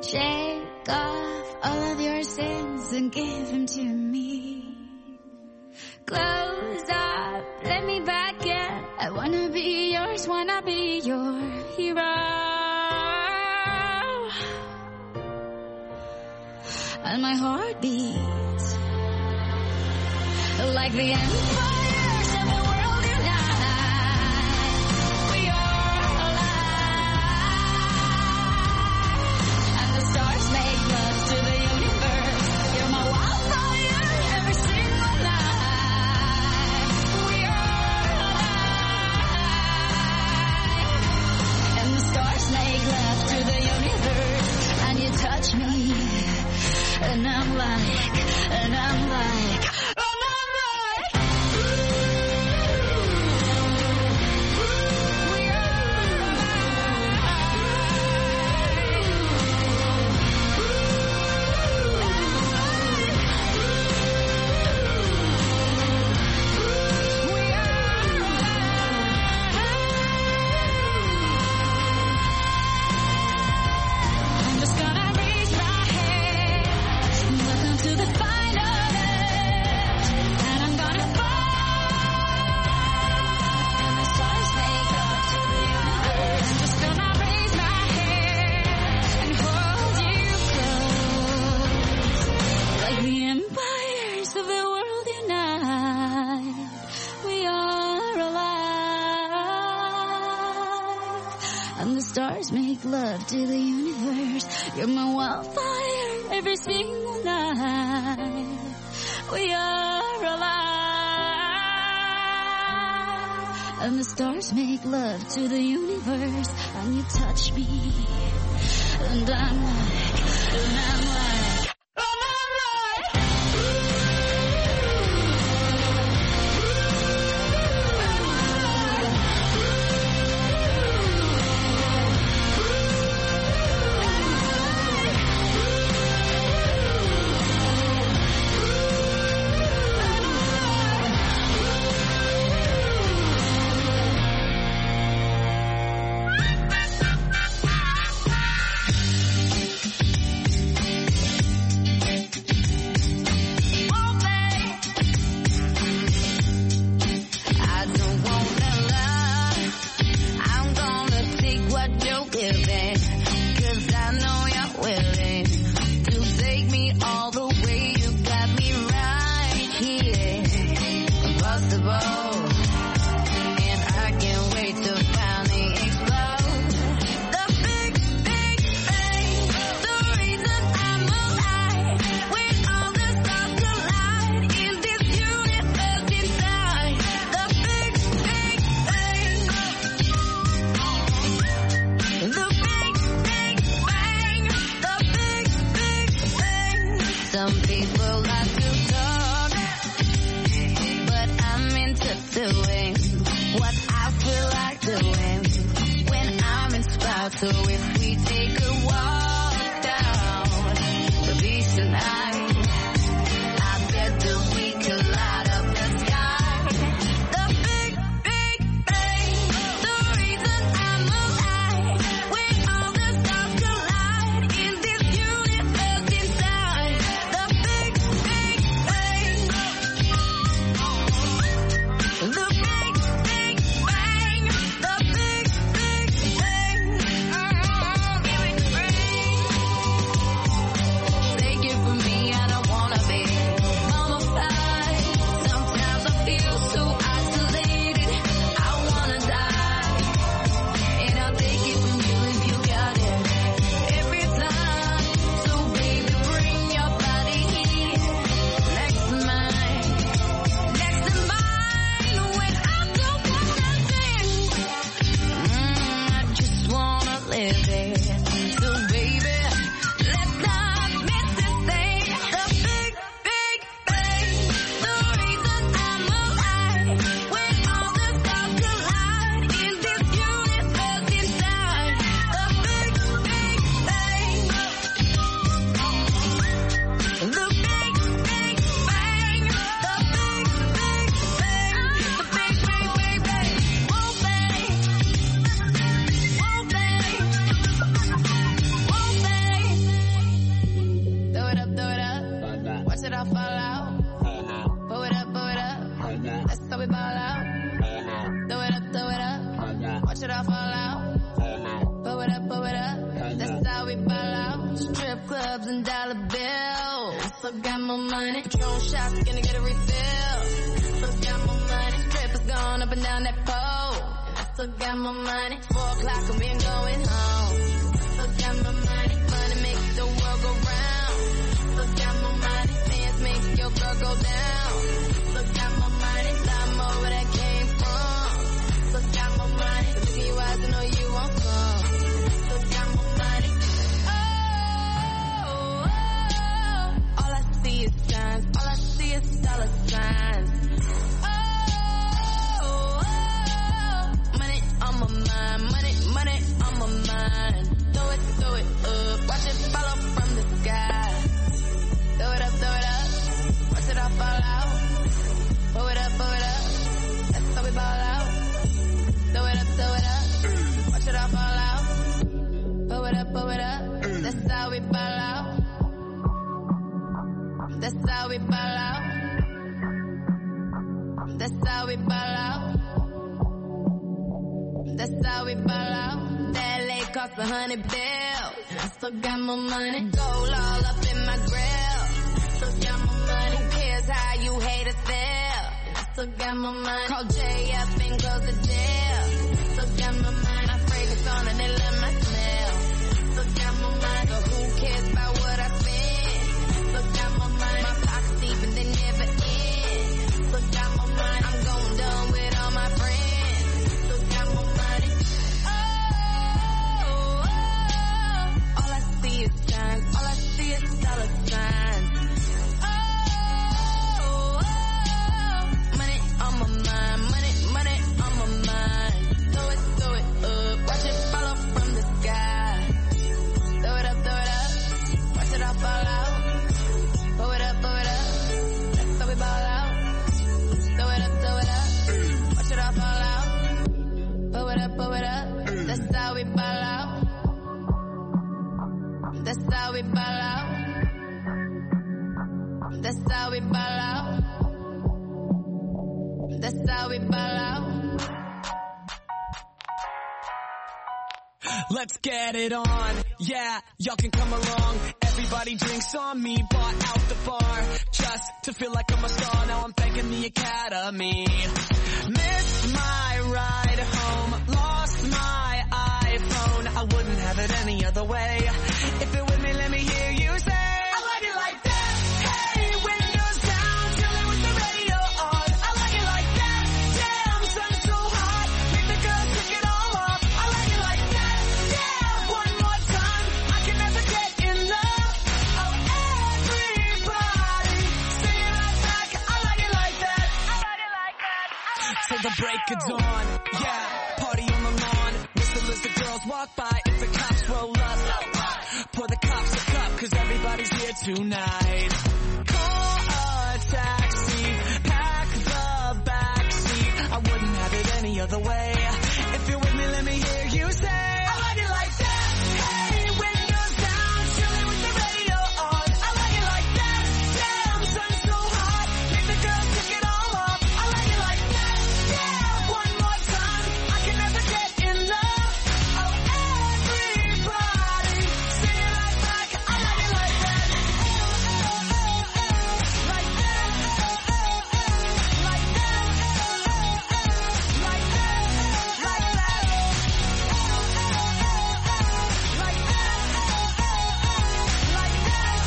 Shake off all of your sins and give them to me. Close up, let me back in. I wanna be yours, wanna be your hero. And my heart beats like the empires of the world unite. We are alive, and the stars make love to the universe. You're my wildfire every single night. We are alive, and the stars make love to the universe. And you touch me, and I'm like, make love to the universe. You're my wildfire every single night. We are alive, and the stars make love to the universe. And you touch me, and I'm like, all fall out. Pull it up, that's how we ball out. Throw it up, watch it all fall out. Pull it up, that's how we ball out. Strip clubs and dollar bills, still got more money. Patron shots, gonna get a refill. Still got more money. Strippers going up and down that pole. Still got more money. 4 o'clock and we ain't going home. Still got more money. Money makes the world go round. Still got more money. Fans make your girl go down. Still got more money. Lot more where that came from. Still got more money. So look in your eyes and know you won't come. Still got more money. Oh, all I see is signs. All I see is dollar signs. On my mind, money on my mind. Throw it up, watch it fall up from the sky. Throw it up, watch it all fall out. Pull it up, that's how we ball out. Throw it up, watch it all fall out. Pull it up, that's how we ball out. That's how we ball out. That's how we ball out. That's how we ball out. That LA cost $100 bills. I still got more money. Gold all up in my grill. Still got more money. Who cares how you hate us there? I still got more money. Call Jay up and close the deal. Still got more money. My fragrance on and they love my smell. Still got more money. So who cares about what I spend? Still got more money. My pockets deep and they never end. Still got more money. I'm going dumb with all my friends. All I see is dollar signs. Oh, money on my mind, money on my mind. Throw it up, watch it fall off from the sky. Throw it up, watch it all fall out. Pull it up, that's how we ball out. Throw it up, watch it all fall out. Pull it up, that's how we ball out. That's how we ball out. That's how we ball out. That's how we ball out. Let's get it on, yeah, y'all can come along. Everybody drinks on me, bought out the bar, just to feel like I'm a star. Now I'm thanking the Academy. Missed my ride home, lost my iPhone. I wouldn't have it any other way. If you're with me, let me hear you say, I like it like that. Hey, windows down, chilling with the radio on. I like it like that. Damn, sun's so hot, make the girls take it all off. I like it like that. Yeah, one more time, I can never get enough. Oh, everybody, sing it right back. I like it like that. I like it like that. Till the break of dawn, yeah, party on the lawn. Whistle as the girls walk by. If the cops roll up, pour the cops a cup, cause everybody's here tonight. Call a taxi, pack the backseat. I wouldn't have it any other way. If you're with me, let me hear you say, I like it like that. Hey, windows down, chilling with the radio on. I like it like that. Damn, sun's so hot, make the girls take it all off. I like it like that. Yeah, one more time, I can never get enough. Oh, everybody, sing it right back. I like it like that. Like that. Like that. Like that. Like that. Like that. Like that.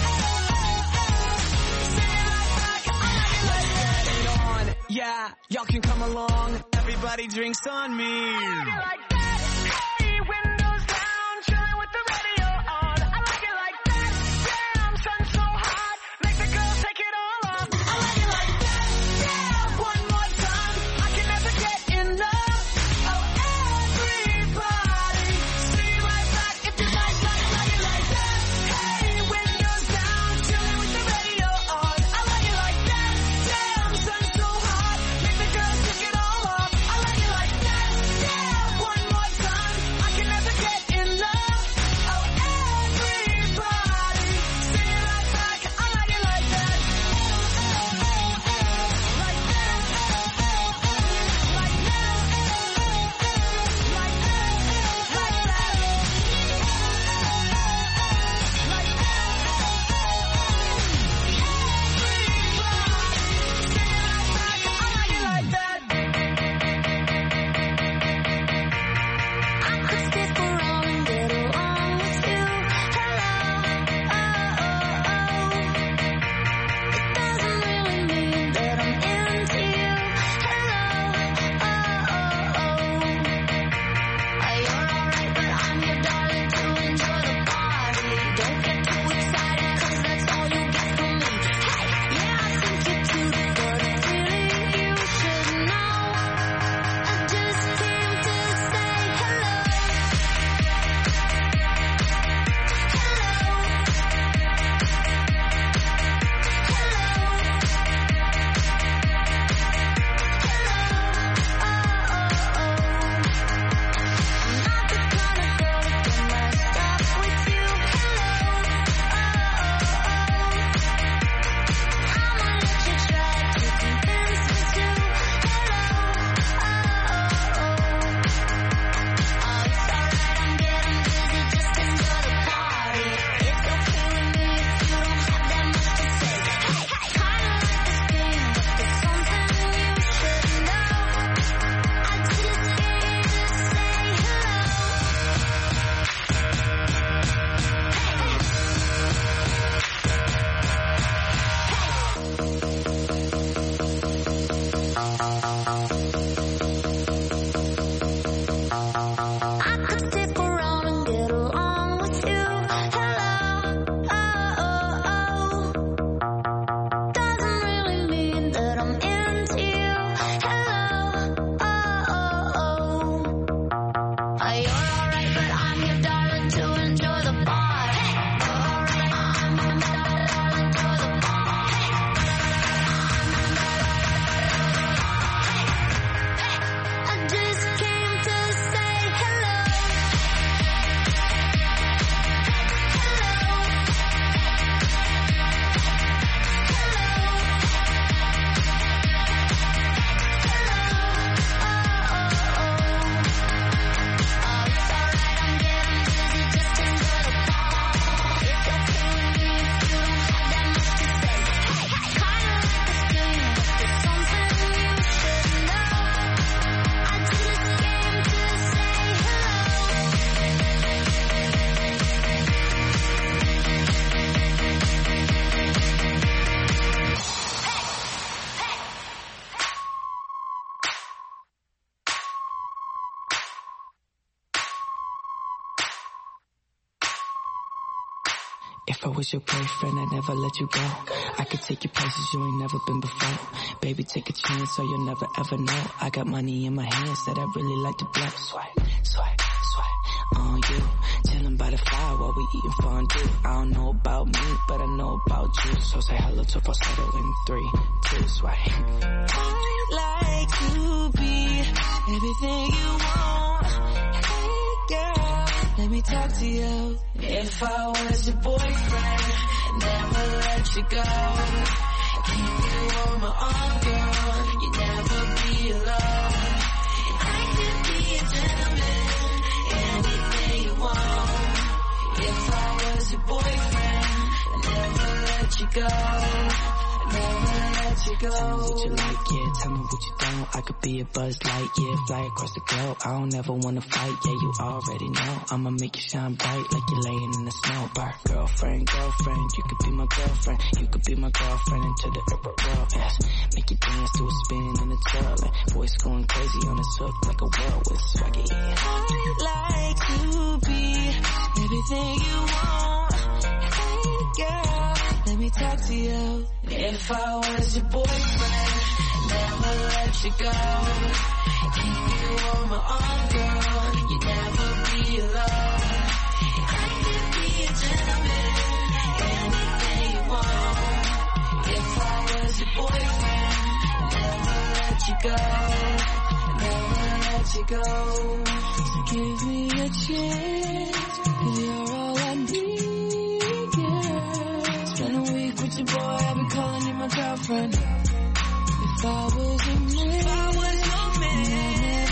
Sing it right back. I like it like that. Get it on, yeah, y'all can come along. Everybody drinks on me. I like it like that. Hey, windows down, chilling with the radio on. I like it like that. Damn, sun's so hot, make the girls take it all off. I like it like that. Yeah, one more time, I can never get enough. Oh, everybody, sing it right back if you like it like that. Hey, windows down, chilling with the radio on. I like it like that. Damn, sun's so hot, make the girls take it all off. I like it like that. Yeah, one If I was your boyfriend, I'd never let you go. I could take you places you ain't never been before. Baby, take a chance so you'll never ever know. I got money in my hands that I really like to blow. Swipe, swipe, swipe on you. Chilling by the fire while we eating fondue. I don't know about me, but I know about you. So say hello to falsetto in 3, 2, swipe. I'd like to be everything you want. Hey girl, let me talk to you. If I was your boyfriend, never let you go. Keep you on my arm, girl. You never be alone. I could be a gentleman, anything you want. If I was your boyfriend, never let you go. Never let you go. Tell me what you like, yeah, tell me what you don't. I could be a Buzz Light, yeah, fly across the globe. I don't ever wanna fight, yeah, you already know. I'ma make you shine bright like you're laying in the snow. Bar girlfriend, girlfriend, you could be my girlfriend. You could be my girlfriend into the upper world, yes. Make you dance to a spin and a twirl. And voice going crazy on this hook like a whirl with swaggy, yeah. I'd like to be everything you want. Hey girl, let me talk to you. If I was your boyfriend, never let you go. Keep you on my arm, girl. You never be alone. I could be a gentleman, anything you want. If I was your boyfriend, never let you go. Never let you go. So give me a chance, 'cause you're all I need, girl. Spend a week with your boy, I'll be calling you my girlfriend. If I was your man, if I was your man,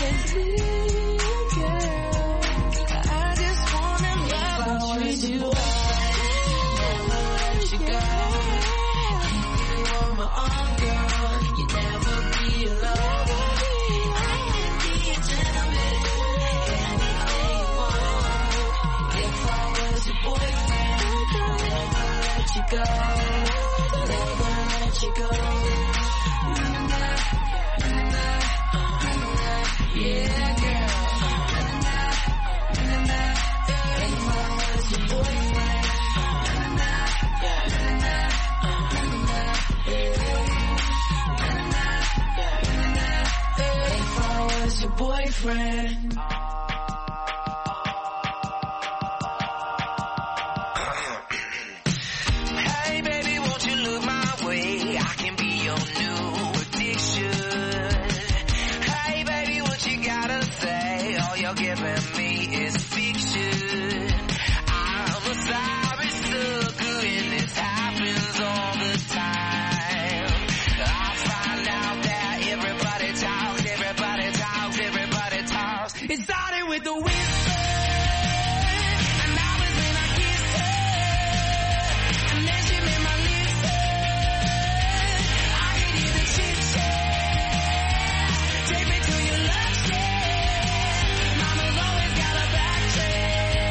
girl, I just wanna love and treat you right. Never let you go. Keep you on my arm, girl. You never be alone. I can be a gentleman, anything you want. If I was your boyfriend, never let you go. Never let you go. Yeah, girl. If I was your boyfriend, if I was your boyfriend. Hey baby, won't you look my way? I can be your new addiction. Hey baby, what you gotta say? All you're giving me is fiction. I'm a sorry sucker and this happens all the time. I find out that everybody talks, everybody talks, everybody talks. It started with the whisper, and I was when I kissed her, and then she made my lips hurt. I could hear the chit-chat. Take me to your love shack. Mama's always got a back track.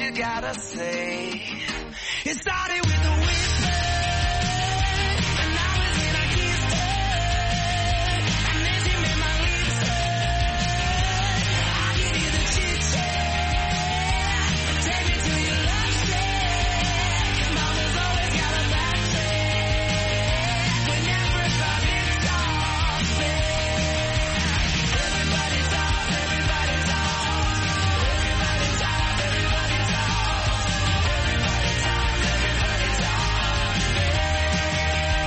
you gotta say. It started with a whisper, and now it's when I kissed her, and then she made my lips hurt. I can hear the chit-chat, take me to your love shack. Mama's always got a back track, whenever it's on it's off fair. Everybody talks, everybody talks, everybody talks, everybody talks, everybody talks, everybody talks.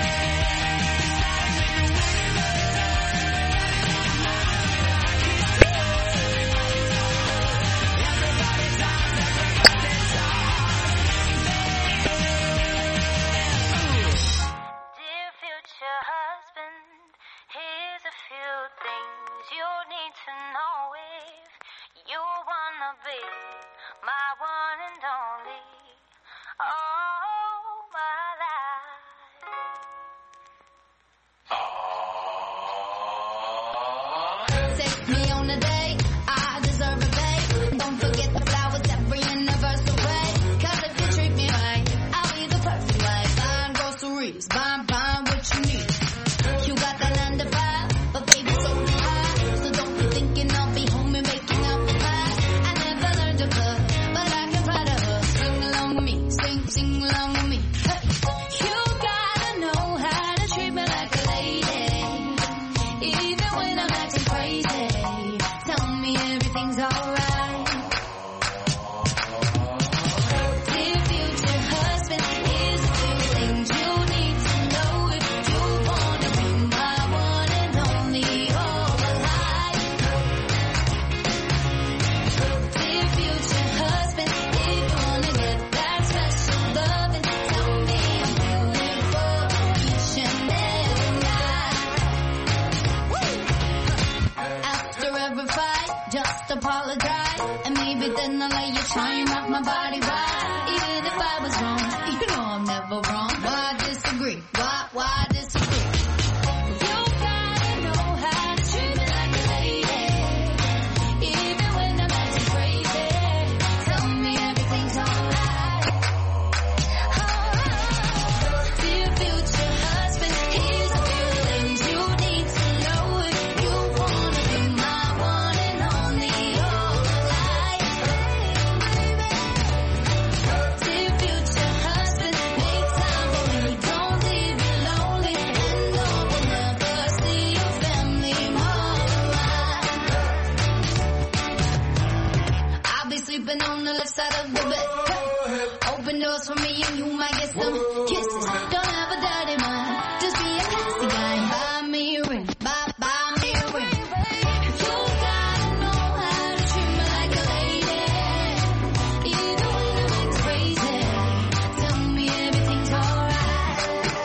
Dear future husband, here's a few things you need to know if you wanna be my one and only. Oh, my life. Take me on a date, I deserve a date. Don't forget the flowers every anniversary. Cause if you treat me right, I'll be the perfect wife. Buying groceries, buying what you need. You got that 9 to 5, but baby so do I. So don't be thinking I'll be home and making out the pie. I never learned to cook, but I can fry to her. Sing along with me, sing along with me. Hey. You gotta know how to treat me like a lady, even when I'm acting crazy. Tell me everything's alright. Dear future husband, here's a few things you need to know if you wanna be my one and only all my life. Dear future husband, if you wanna get that special loving, tell me I'm beautiful each and every night. After every fight, just apologize, and maybe then I'll let you try and rock my body right. Even if I was wrong, you know I'm never wrong. Why disagree? Why disagree? You gotta know how to treat me like a lady, even when I'm acting crazy. Tell me everything's alright. Dear future husband, here's a few things you need to know if you wanna be my one and only all my life. Dear future husband, make time for me, don't leave me lonely, and no one never see your family more. I'll be sleeping on the left side of the bed. Open doors for me and you might get some kisses. Don't have a dirty mind, just be a classy guy. Buy me a ring, buy me a ring. You gotta know how to treat me like a lady, even when I'm acting crazy. Tell me everything's alright.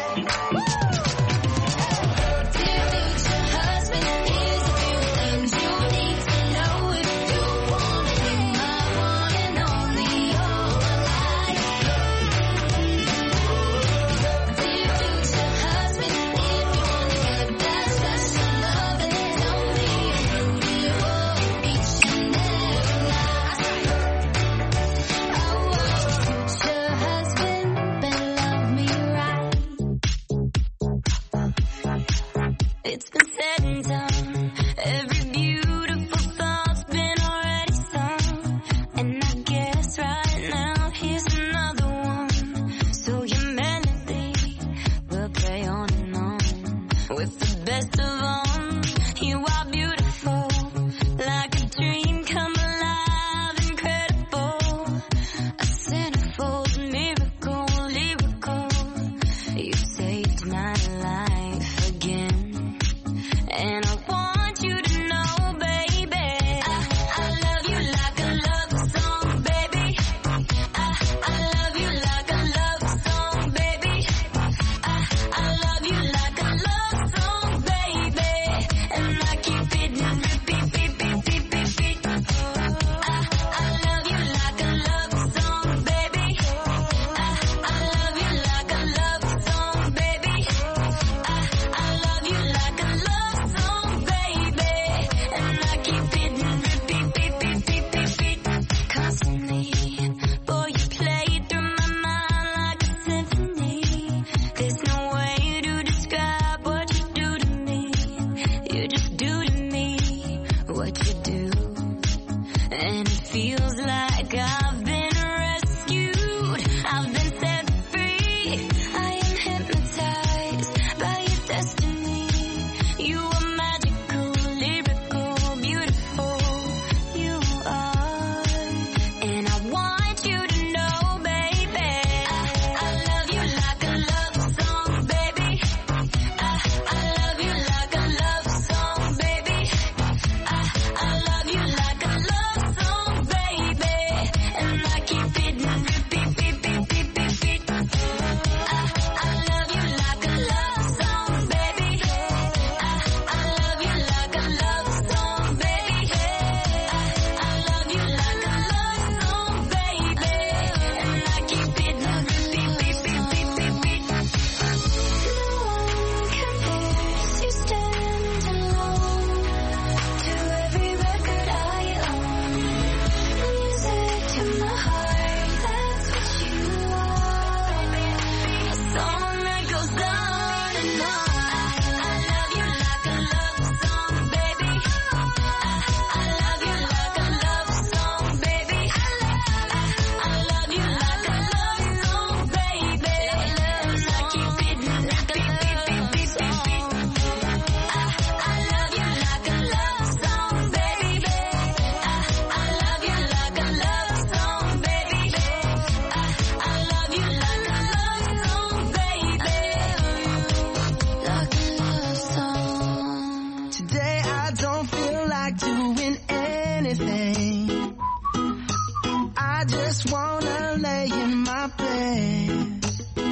Dear future husband, here's a few things you need to know if you wanna be my one and only all my life. Dear future like I've been rescued. I've been set free. I am hypnotized by your destiny. You are magical, lyrical, beautiful. You are, and I want you to know, baby, I love you like a love song, baby. I love you like a love song, baby. I love you like a love song, baby. And I keep it repeat, beat, beat, beat, beat, beat. I love you like a love song, baby. I love you like a love song, baby. I love you like a love song, baby. And I keep it repeat, beat, beat, beat, beat, beat. No one compares, you stand alone to every record I own. Music to my heart, that's what you are. A song that goes on and on. I love you like a love song, baby. I love you like a love song, baby. I love you like a love song, baby. And I keep it beat, beat, beat, beat, beat, beat. I love you like a love song, baby. I love you like a love song, baby. I love you like a love song, baby. Like a love song. Today I don't feel like doing anything. I just wanna lay in my bed.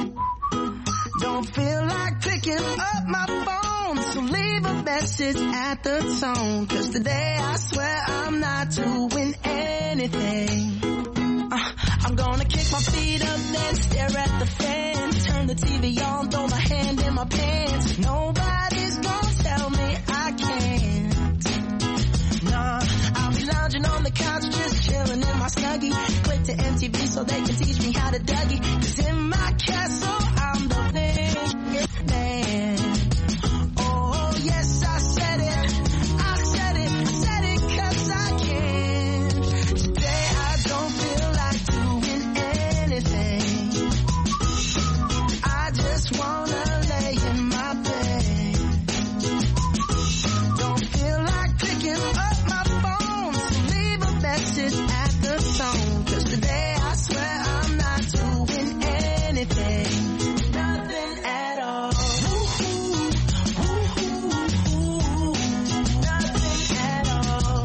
Don't feel like picking up my phone, so leave a message at the tone. 'Cause today I swear I'm not doing anything. I'm gonna kick my feet up, then stare at the fan. Turn the TV on, throw my hand in my pants. Nobody's gonna tell me I can't. Nah, I'll be lounging on the couch, just chilling in my Snuggie. Click to MTV so they can teach me how to Dougie. 'Cause in my castle, I'm the man. Oh, yes, I said it. I said it. I said it 'cause I can. Today I don't feel like doing anything. I just wanna lay in my bed. Don't feel like picking up my phone, so leave a message at the tone. 'Cause today I swear I'm not doing anything. Nothing at all. Nothing at all.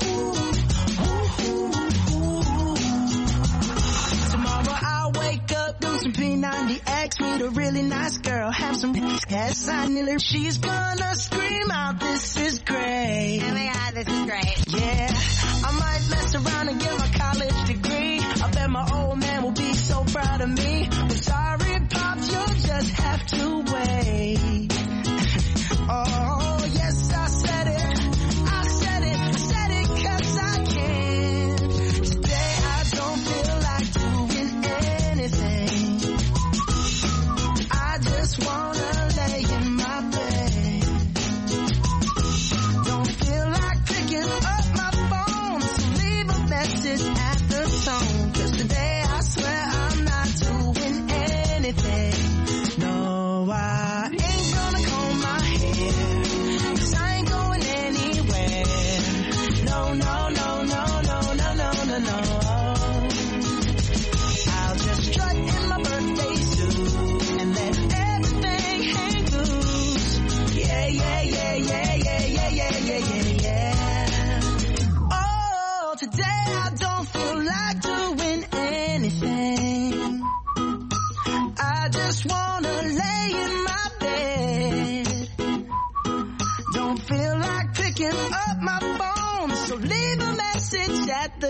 Tomorrow I'll wake up, do some P90X, meet a really nice girl, have some ass. She's gonna scream out, "This is great." Oh my God, this is great. Yeah, I might mess around and get my college degree. I bet my old man will be so proud of me. But sorry, Pops, you'll just have to wait. Oh, yes, I said it. I said it. I said it 'cause I can. Today I don't feel like doing anything. I just wanna lay in my bed. Don't feel like picking up my phone, so leave a message at the tone. 'Cause today I swear I'm not doing anything. No, I ain't gonna comb my hair, 'cause I ain't going anywhere. No, no, no, no, no, no, no, no, no. I'll just strut in my birthday suit and let everything hang loose. Yeah, yeah, yeah, yeah, yeah, yeah, yeah, yeah, yeah, yeah. Oh, today I don't feel like doing anything. I just wanna lay in my bed. Don't feel like picking up my phone, so leave a message at the